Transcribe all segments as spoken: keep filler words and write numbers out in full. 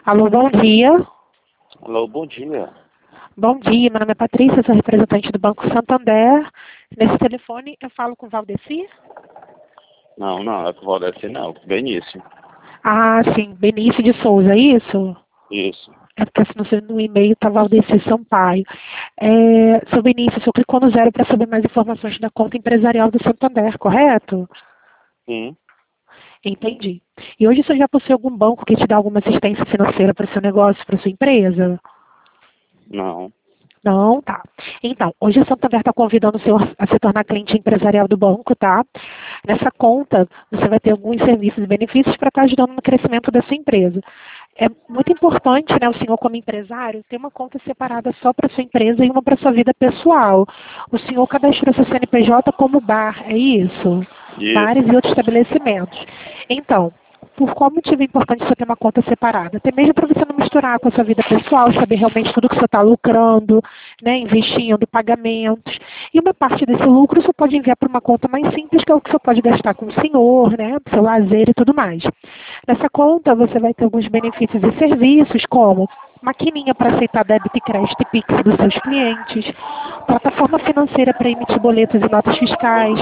Alô, bom dia. Alô, bom dia. Bom dia, meu nome é Patrícia, sou representante do Banco Santander. Nesse telefone eu falo com o Valdeci? Não, não, é com o Valdeci não, com o Benício. Ah, sim, Benício de Souza, é isso? Isso. É porque assim, no seu- no e-mail tá Valdeci Sampaio. É, seu Benício, o senhor clicou no zero para saber mais informações da conta empresarial do Santander, correto? Sim. Entendi. E hoje o senhor já possui algum banco que te dá alguma assistência financeira para o seu negócio, para sua empresa? Não. Não, tá. Então, hoje a Santander está convidando o senhor a se tornar cliente empresarial do banco, tá? Nessa conta, você vai ter alguns serviços e benefícios para estar ajudando no crescimento da sua empresa. É muito importante, né, o senhor como empresário, ter uma conta separada só para sua empresa e uma para sua vida pessoal. O senhor cadastrou seu C N P J como bar, é isso? Bares Isso. e outros estabelecimentos. Então, por qual motivo é importante você ter uma conta separada? Até mesmo para você não misturar com a sua vida pessoal, saber realmente tudo que você está lucrando, né, investindo, pagamentos. E uma parte desse lucro você pode enviar para uma conta mais simples, que é o que você pode gastar com o senhor, né, seu lazer e tudo mais. Nessa conta você vai ter alguns benefícios e serviços, como maquininha para aceitar débito e crédito e Pix dos seus clientes, plataforma financeira para emitir boletos e notas fiscais.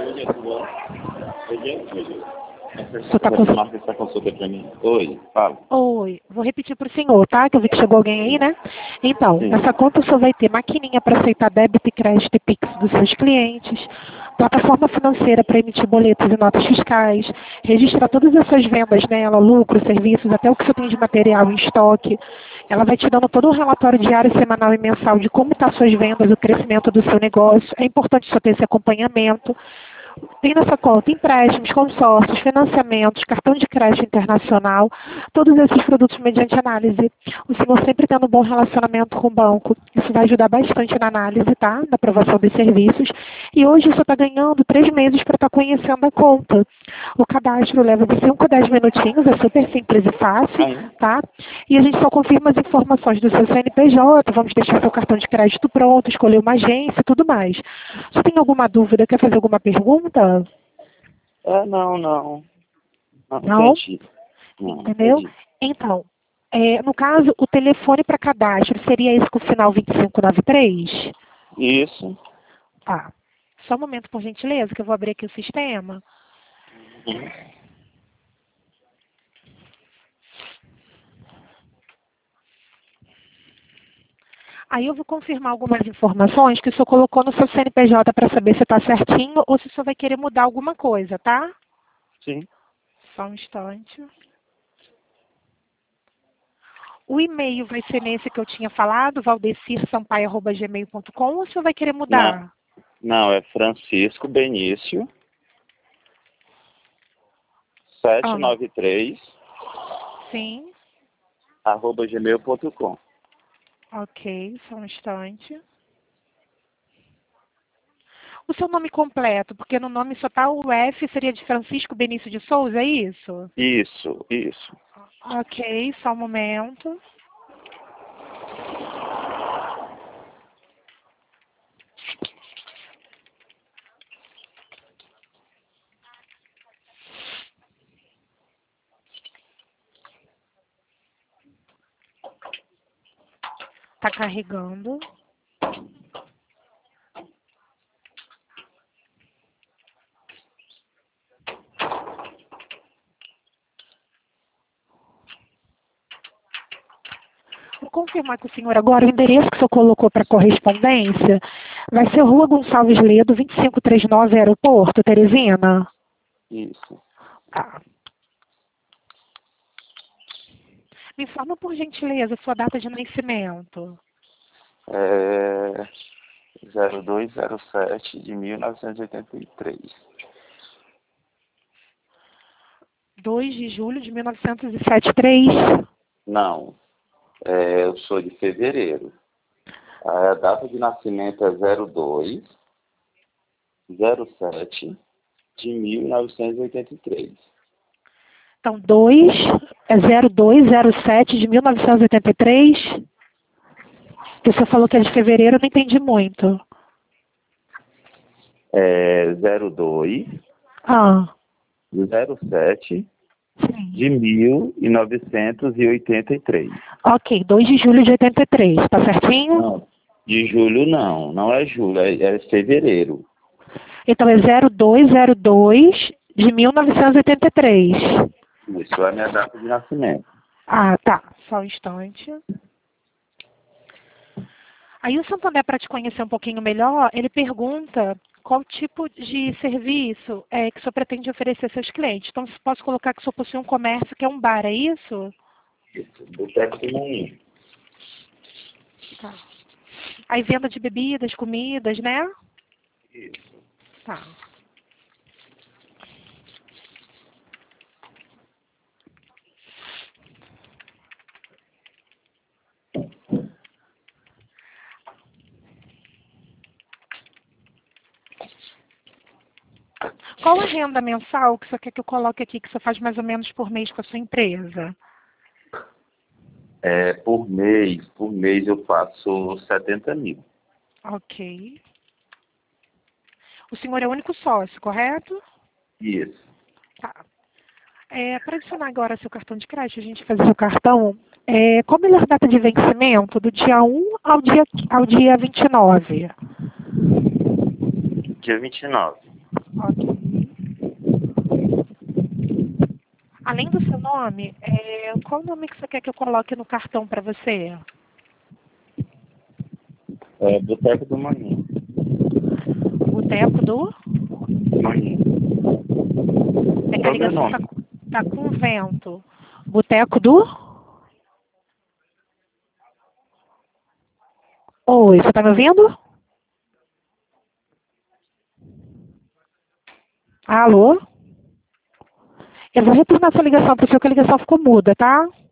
Você está com... Marca essa consulta pra mim. Oi, fala. Oi, vou repetir para o senhor, tá? Que eu vi que chegou alguém aí, né? Então, Sim. nessa conta o senhor vai ter maquininha para aceitar débito e crédito e Pix dos seus clientes, plataforma financeira para emitir boletos e notas fiscais, registrar todas as suas vendas nela, lucros, serviços, até o que você tem de material em estoque. Ela vai te dando todo um relatório diário, semanal e mensal de como estão suas vendas, o crescimento do seu negócio. É importante você ter esse acompanhamento. Tem nessa conta empréstimos, consórcios, financiamentos, cartão de crédito internacional, todos esses produtos mediante análise. O senhor sempre tendo um bom relacionamento com o banco. Isso vai ajudar bastante na análise, tá? Na aprovação dos serviços. E hoje você está ganhando três meses para estar conhecendo a conta. O cadastro leva de cinco a dez minutinhos, é super simples e fácil, Aí. tá? E a gente só confirma as informações do seu C N P J, vamos deixar seu cartão de crédito pronto, escolher uma agência e tudo mais. Você tem alguma dúvida, quer fazer alguma pergunta? É, não, não. Não Não? entendi. Não, Entendeu? entendi. Então, é, no caso, o telefone para cadastro seria esse com o final vinte e cinco noventa e três? Isso. Tá. Só um momento, por gentileza, que eu vou abrir aqui o sistema. Uhum. Aí eu vou confirmar algumas informações que o senhor colocou no seu C N P J para saber se está certinho ou se o senhor vai querer mudar alguma coisa, tá? Sim. Só um instante. O e-mail vai ser nesse que eu tinha falado, valdecir sampaio arroba gmail ponto com, ou o senhor vai querer Não, mudar? não, é Francisco Benício Ah, sete nove três sim. arroba gmail ponto com. Ok, só um instante. O seu nome completo, porque no nome só está o F, seria de Francisco Benício de Souza, é isso? Isso, isso. Ok, só um momento. Está carregando. Vou confirmar com o senhor agora o endereço que o senhor colocou para correspondência. Vai ser Rua Gonçalves Ledo, vinte e cinco trinta e nove, Aeroporto, Teresina? Isso. Tá. Me informa, por gentileza, sua data de nascimento. É zero dois zero sete de mil novecentos e oitenta e três. dois de julho de mil novecentos e setenta e três. Não, é, eu sou de fevereiro. A data de nascimento é zero dois zero sete de mil novecentos e oitenta e três. Então, dois, é zero dois zero sete de mil novecentos e oitenta e três. Que o senhor falou que é de fevereiro, eu não entendi muito. É zero dois Ah, zero sete sim. de mil novecentos e oitenta e três. Ok, dois de julho de oitenta e três, tá certinho? Não, de julho não, não é julho, é, é fevereiro. Então é zero dois zero dois de mil novecentos e oitenta e três. Isso é a minha data de nascimento. Ah, tá. Só um instante. Aí o Santander, para te conhecer um pouquinho melhor, ele pergunta qual tipo de serviço é que o senhor pretende oferecer aos seus clientes. Então, posso colocar que o senhor possui um comércio que é um bar, é isso? Isso, Boteco do Maninho. Tá. Aí venda de bebidas, comidas, né? Isso. Tá. Qual a renda mensal que você quer que eu coloque aqui, que você faz mais ou menos por mês com a sua empresa? É, por mês, por mês eu faço setenta mil. Ok. O senhor é o único sócio, correto? Isso. Tá. É, para adicionar agora seu cartão de crédito, a gente fazer o cartão, é, qual a melhor data de vencimento? Do dia um ao dia, ao dia vinte e nove. Dia vinte e nove. Ok. Além do seu nome, é, qual o nome que você quer que eu coloque no cartão para você? É, Boteco do Maninho. Boteco do? Maninho. É que a ligação Sobrenome. tá, tá com vento. Boteco do? Oi, você tá me ouvindo? Alô? Eu vou retornar sua ligação para o senhor, que a ligação ficou muda, tá?